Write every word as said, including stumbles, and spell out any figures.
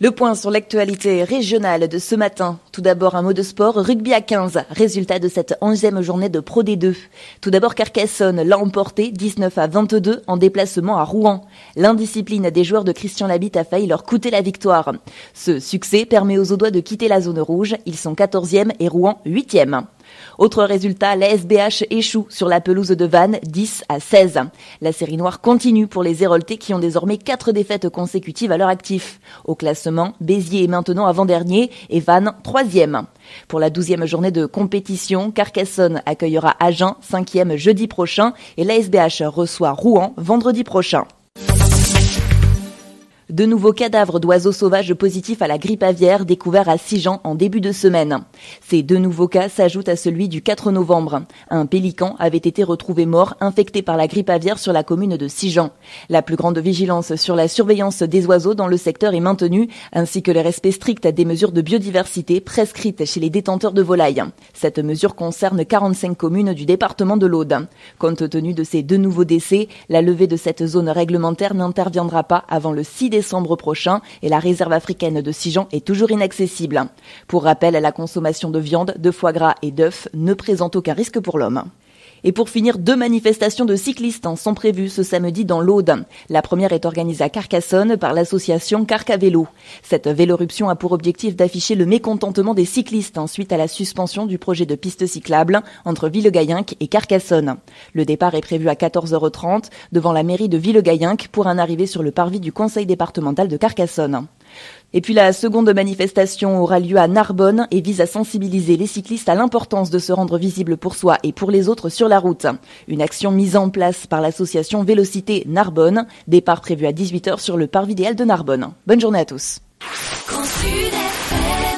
Le point sur l'actualité régionale de ce matin. Tout d'abord, un mot de sport, rugby à quinze, résultat de cette onzième journée de Pro D deux. Tout d'abord, Carcassonne l'a emporté dix-neuf à vingt-deux en déplacement à Rouen. L'indiscipline des joueurs de Christian Labitte a failli leur coûter la victoire. Ce succès permet aux Audois de quitter la zone rouge. Ils sont quatorzième et Rouen huitième. Autre résultat, l'A S B H échoue sur la pelouse de Vannes, dix à seize. La série noire continue pour les Héroltais qui ont désormais quatre défaites consécutives à leur actif. Au classement, Béziers est maintenant avant-dernier et Vannes troisième. Pour la douzième journée de compétition, Carcassonne accueillera Agen, cinquième jeudi prochain et l'A S B H reçoit Rouen vendredi prochain. De nouveaux cadavres d'oiseaux sauvages positifs à la grippe aviaire découverts à Sigean en début de semaine. Ces deux nouveaux cas s'ajoutent à celui du quatre novembre. Un pélican avait été retrouvé mort, infecté par la grippe aviaire sur la commune de Sigean. La plus grande vigilance sur la surveillance des oiseaux dans le secteur est maintenue, ainsi que le respect strict des mesures de biodiversité prescrites chez les détenteurs de volailles. Cette mesure concerne quarante-cinq communes du département de l'Aude. Compte tenu de ces deux nouveaux décès, la levée de cette zone réglementaire n'interviendra pas avant le six décembre prochain et la réserve africaine de Sigean est toujours inaccessible. Pour rappel, la consommation de viande, de foie gras et d'œufs ne présente aucun risque pour l'homme. Et pour finir, deux manifestations de cyclistes sont prévues ce samedi dans l'Aude. La première est organisée à Carcassonne par l'association Carcavélo. Cette véloruption a pour objectif d'afficher le mécontentement des cyclistes suite à la suspension du projet de piste cyclable entre Villegayenc et Carcassonne. Le départ est prévu à quatorze heures trente devant la mairie de Villegayenc pour un arrivée sur le parvis du conseil départemental de Carcassonne. Et puis la seconde manifestation aura lieu à Narbonne et vise à sensibiliser les cyclistes à l'importance de se rendre visible pour soi et pour les autres sur la route. Une action mise en place par l'association Vélocité Narbonne. Départ prévu à dix-huit heures sur le parvis idéal de Narbonne. Bonne journée à tous.